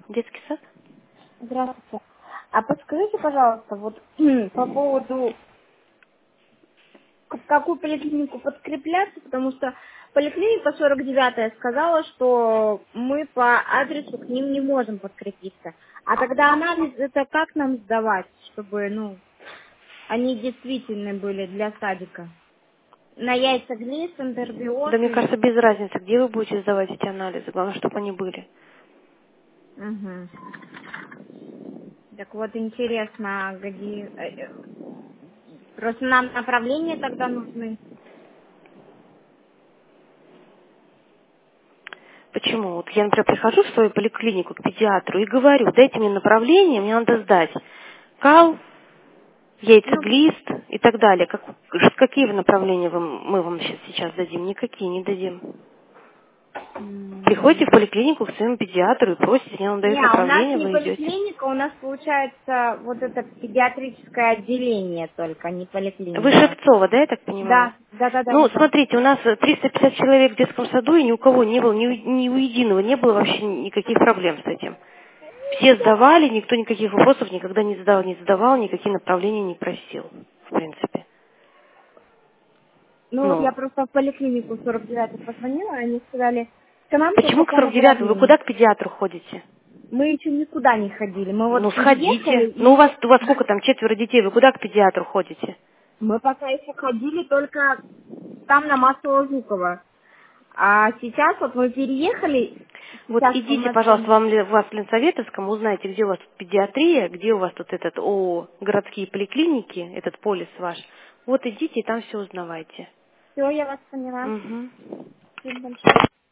Детский сад? Здравствуйте. А подскажите, пожалуйста, вот по поводу, в какую поликлинику подкрепляться, потому что поликлиника 49-я сказала, что мы по адресу к ним не можем подкрепиться. А тогда анализ это как нам сдавать, чтобы, они действительно были для садика? На яйца глист, Да энтербиоз мне или... кажется, без разницы, где вы будете сдавать эти анализы. Главное, чтобы они были. Угу. Так вот, интересно, просто нам направления тогда нужны. Почему? Вот я, например, прихожу в свою поликлинику к педиатру и говорю, дайте мне направление, мне надо сдать кал, Ну, яйцеглист и так далее. Какие направления мы вам сейчас дадим? Никакие не дадим. Приходите в м, поликлинику к своему педиатру и просите, мне он дает не, у нас направление, не вы идете. поликлиника, у нас получается вот это педиатрическое отделение только, не Вы поликлиника. Шевцова, да, я так понимаю? Да, да, да, да, Ну, да, да. смотрите, у нас 350 человек в детском саду, и ни у кого не было, ни у единого не было вообще никаких проблем с этим. Все сдавали, никто никаких вопросов никогда не задавал, никакие направления не просил, в принципе. Ну вот я Ну, просто в поликлинику 49 позвонила, они сказали, к нам только почему к по 49-му? Вы направлению. куда к педиатру ходите? Мы еще никуда не ходили, мы Ну, вот сходите. переехали Ну, и у вас сколько там, 4 детей, вы куда к педиатру ходите? мы пока еще ходили только там на Маслово Жукова. А сейчас вот мы переехали, Вот сейчас у идите, нас пожалуйста, там, вас в Ленсоветовском, узнайте, где у вас тут педиатрия, где у вас тут городские поликлиники, этот полис ваш. Вот идите и там все узнавайте. все, я вас поняла. Мгм. Спасибо большое.